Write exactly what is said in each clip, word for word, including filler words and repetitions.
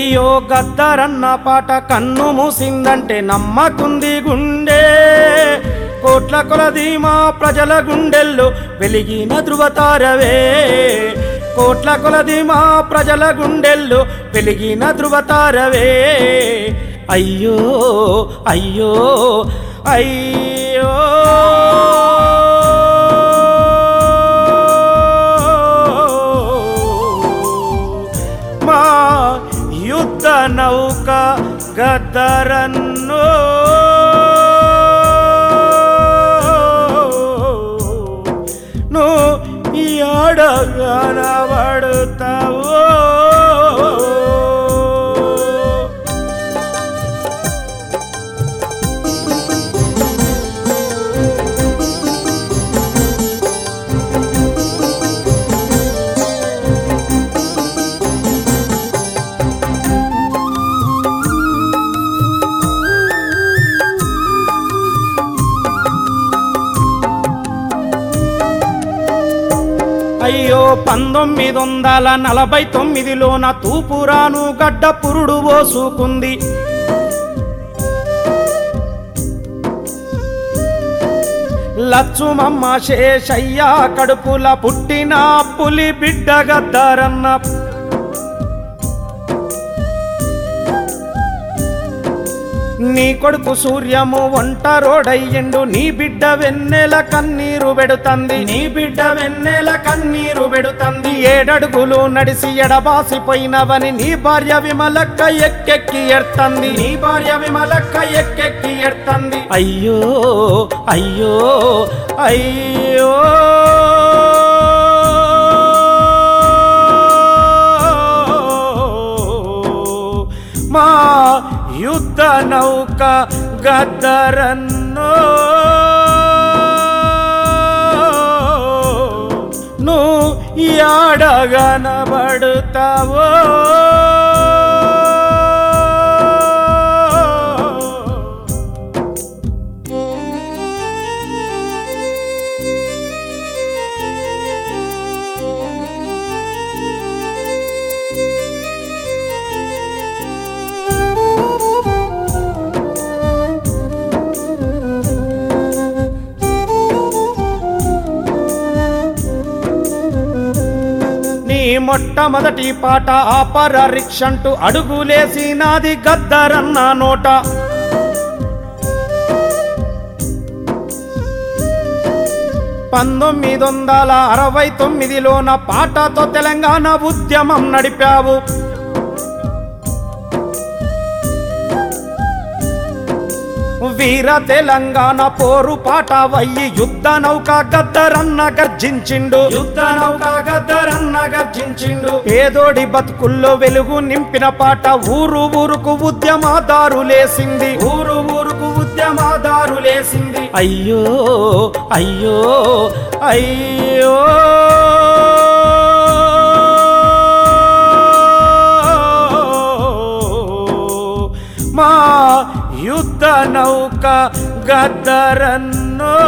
అయ్యో గద్దరన్న పాట కన్ను మూసిందంటే నమ్మకుంది గుండె కోట్ల కొలది మా ప్రజల గుండెల్లో వెలిగిన ధృవతారవే కోట్ల కొలది మా ప్రజల గుండెల్లో వెలిగిన ధృవతారవే అయ్యో అయ్యో అయ్యో మా యుద్ధ నౌక గద్దరన్నో కనబడుతావో అయ్యో పంతొమ్మిది వందల నలభై తొమ్మిదిలోన తూపురాను గడ్డ పురుడు పోసుకుంది లచ్చుమమ్మ శేషయ్య కడుపుల పుట్టిన పులి బిడ్డ గద్దరన్న నీ కొడుకు సూర్యము ఒంటరోడయ్యిండు నీ బిడ్డ వెన్నెల కన్నీరు పెడుతంది నీ బిడ్డ వెన్నెల కన్నీరు పెడుతంది ఏడడుగులు నడిసి ఎడబాసిపోయినవని నీ భార్య విమలక్క ఎక్కెక్కి ఎడ్తంది నీ భార్య విమలక్క ఎక్కెక్కి ఎడ్తంది అయ్యో అయ్యో అయ్యో మా యుద్ధ నౌక గద్దరన్నో నువ్వు యాడగనబడుతావో మొట్టమొదటి పాట ఆపర రిక్షంటూ అడుగులేసి నాది గద్దరన్న నోట పంతొమ్మిది వందల అరవై తొమ్మిదిలోన పాటతో తెలంగాణ ఉద్యమం నడిపావు వీర తెలంగాణ పోరు పాట వయ్యి యుద్ధ నౌక గద్దరన్న గర్జించిండు యుద్ధ నౌక గద్దరన్న గర్జించిండు పేదోడి బతుకుల్లో వెలుగు నింపిన పాట ఊరు ఊరుకు ఉద్యమదారులేసింది ఊరు ఊరుకు ఉద్యమదారులేసింది అయ్యో అయ్యో అయ్యో మా యుద్ధ నౌక గద్దరన్నో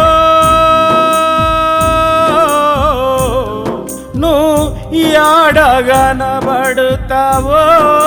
నువ్వు యాడగనబడుతావో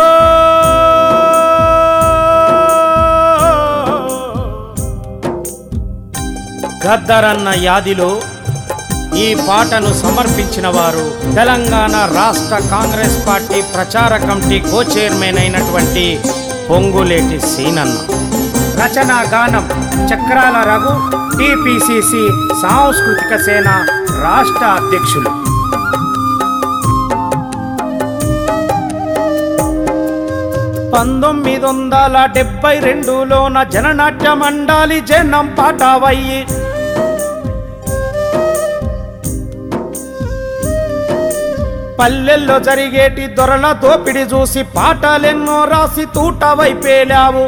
గద్దరన్న యాదిలో ఈ పాటను సమర్పించిన వారు తెలంగాణ రాష్ట్ర కాంగ్రెస్ పార్టీ ప్రచార కమిటీ కో చైర్మన్ అయినటువంటి పొంగులేటి సీనన్న రచనా గానం చక్రాల రఘు టిపిసిసి సాంస్కృతిక సేన రాష్ట్ర అధ్యక్షులు పంతొమ్మిది వందల డెబ్బై రెండులోన జననాట్య మండలి జనం పాటవయ్యి పల్లెల్లో జరిగేటి దొరల దోపిడి చూసి పాటలెన్నో రాసి తూటవైపేలావు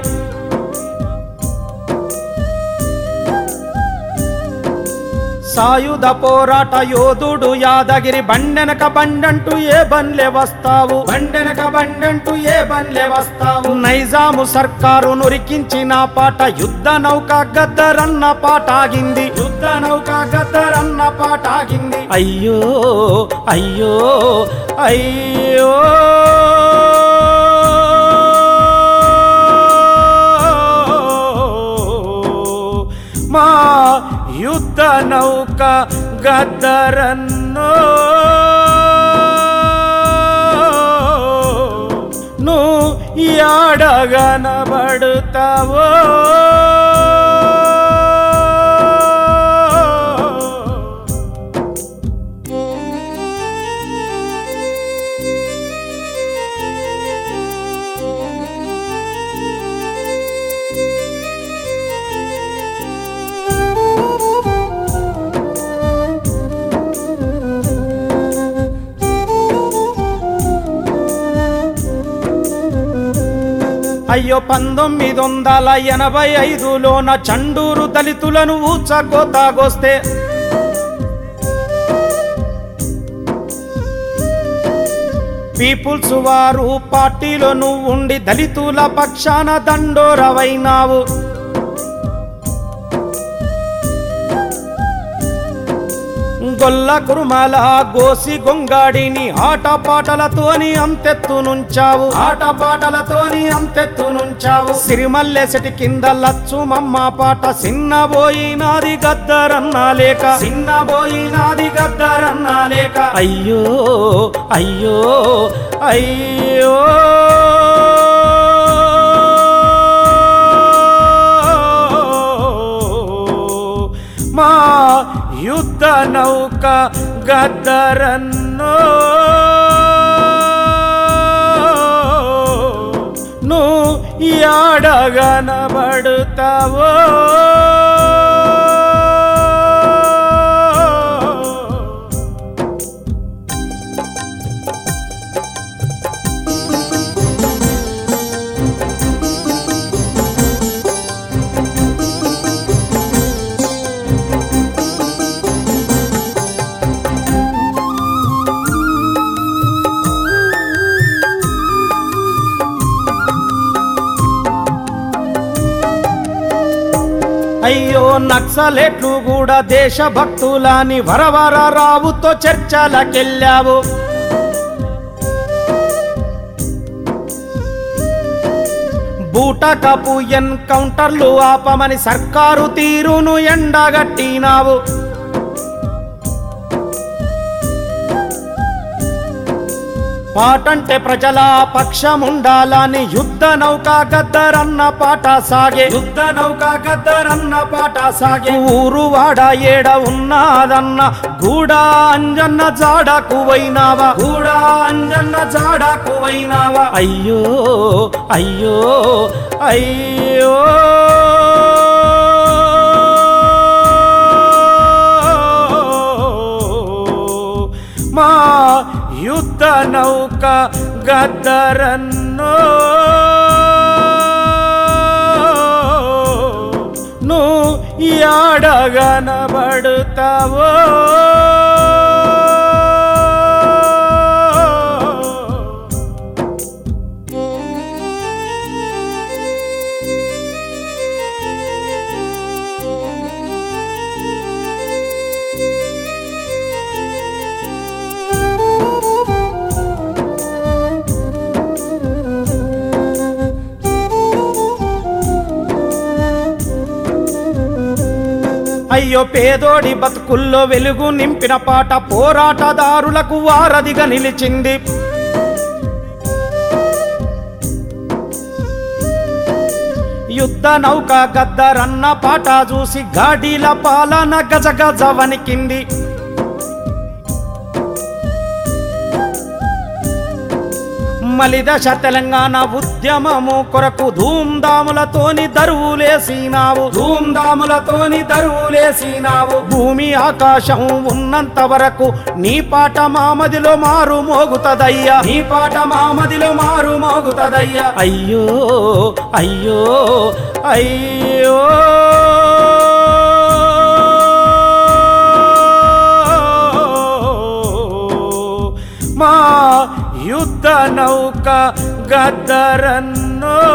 సాయుధ పోరాట యోధుడు యాదగిరి బండెనక బండంటూ ఏ బండ్లే వస్తావు బండెనక బండంటూ ఏ బండ్లే వస్తావు నైజాము సర్కారు నురికించిన పాట యుద్ధ నౌక గద్దరన్న పాట ఆగింది యుద్ధ నౌక గద్దరన్న పాట ఆగింది అయ్యో అయ్యో అయ్యో యుద్ధ నౌక గద్దరన్నో నువ్వు యాడగనబడుతావో అయ్యో పంతొమ్మిది వందల ఎనభై ఐదులోన చండూరు దళితులను ఊచకోతాగొస్తే పీపుల్స్ వారు పార్టీలో నువ్వు ఉండి దళితుల పక్షాన దండోరవైనావు. గొల్ల కురుమల గోసి గొంగాడిని ఆటపాటలతోని అంతెత్తునుంచావు ఆటపాటలతోని అంతెత్తునుంచావు. సిరిమల్లెసటి కింద లచ్చుమమ్మ పాట సిన్నబోయినాది గద్దరన్నా లేక సిన్నబోయినాది గద్దరన్నా లేక అయ్యో అయ్యో అయ్యో మా యుద్ధ నౌక గద్దరన్నో నువ్వు యాడగనబడుతావో అయ్యో నక్సలెట్లు కూడా దేశభక్తులని వరవర రావుతో చర్చలకెళ్ళావు. బూటకపు ఎన్కౌంటర్లు ఆపమని సర్కారు తీరును ఎండగట్టినావు. పాటంటే ప్రజల పక్షముండాలని యుద్ధ నౌక గద్దరన్న పాట సాగే యుద్ధ నౌక గద్దరన్న పాట సాగే. ఊరు వాడ ఏడ ఉన్నాదన్న గూడా అంజన్న జాడకు వైనావా గూడా అంజన్న జాడకు వైనావా. అయ్యో అయ్యో అయ్యో మా యుద్ధ నౌక గద్దరన్నో నువ్వు యాడగనబడుతావో అయ్యో పేదోడి బతుకుల్లో వెలుగు నింపిన పాట పోరాటదారులకు వారధిగా నిలిచింది. యుద్ధ నౌక గద్దరన్న పాట చూసి గాడీల పాలన గజగజ వణికింది. మలిదశ తెలంగాణ ఉద్యమము కొరకు ధూమ్ధాములతోని దరువులేసినావు ధూమ్ధాములతోని దరువులేసినావు. భూమి ఆకాశం ఉన్నంత వరకు నీ పాట మామదిలో మారు మోగుతదయ్యా నీ పాట మామదిలో మారు మోగుతదయ్యా. అయ్యో అయ్యో అయ్యో మా యుద్ధ నౌక గద్దరన్నో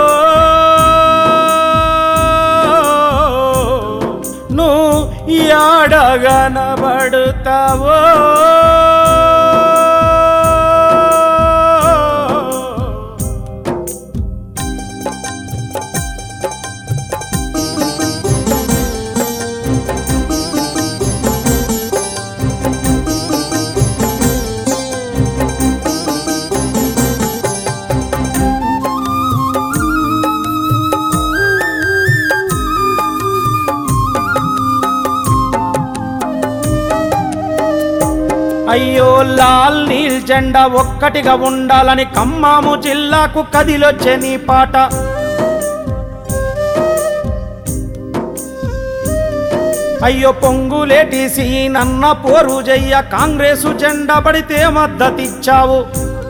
నువ్వు యాడగనబడుతావో అయ్యో లాల్ నీల్ జెండా ఒక్కటిగా ఉండాలని ఖమ్మాము జిల్లాకు కదిలొచ్చే నీ పాట. అయ్యో పొంగులేటిసి నన్న పోరు జయ్య కాంగ్రెసు జెండా పడితే మద్దతిచ్చావు.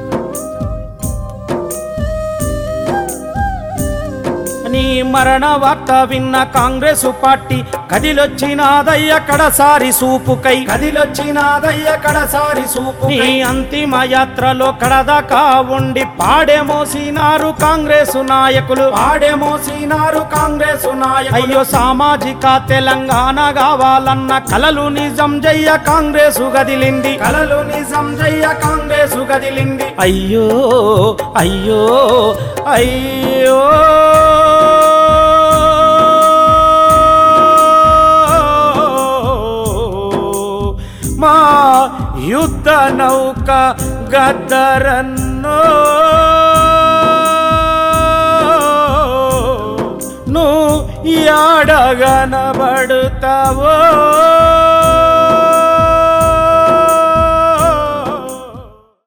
నీ మరణ వార్త విన్న కాంగ్రెస్ పార్టీ కదిలొచ్చినాదయ్య కడసారి సూపుకై, కదిలొచ్చినాదయ్య కడసారి సూపు. నీ అంతిమ యాత్రలో కడదాకా ఉండి పాడే మోసినారు కాంగ్రెస్ నాయకులు, పాడే మోసినారు కాంగ్రెస్ నాయకులు. అయ్యో సామాజిక తెలంగాణ కావాలన్న కలలు నిజం జయ్య కాంగ్రెసు గదిలింది, కలలు నిజం జయ్య కాంగ్రెసు గదిలింది. అయ్యో అయ్యో అయ్యో మా యుద్ధ నౌక గద్దరన్నో నువ్వు యాడగనబడుతావో.